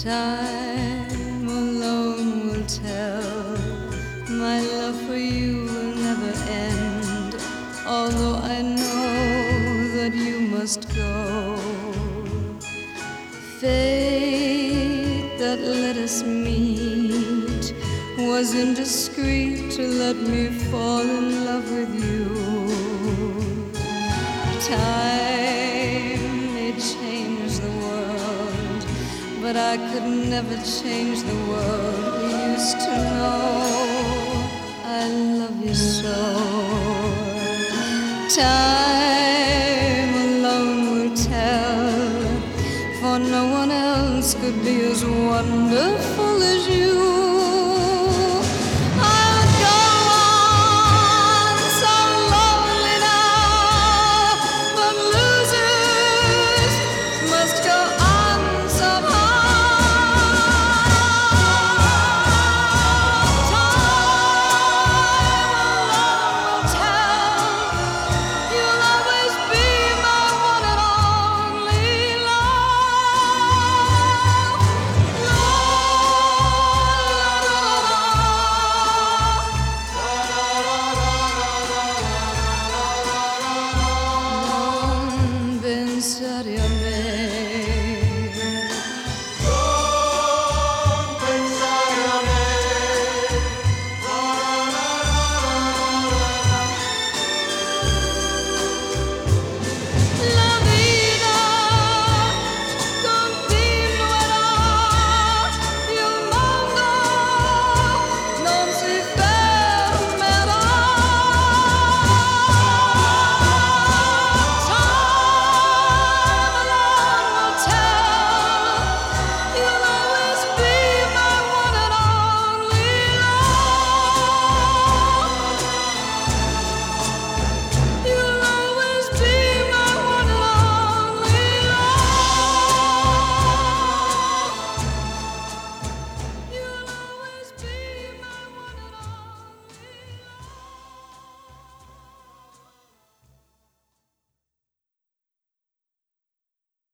Time alone will tell. My love for you will never end, although I know that you must go. Fate that let us meet was indiscreet to let me fall in love with you. Time may change the world, but I could never change the world we used to know. I love you so. Time alone will tell, for no one else could be as wonderful as you. I'll go on so lonely now, but losers must go on somehow. Time alone will tell. You'll always be my one and only love. Non pensare a me,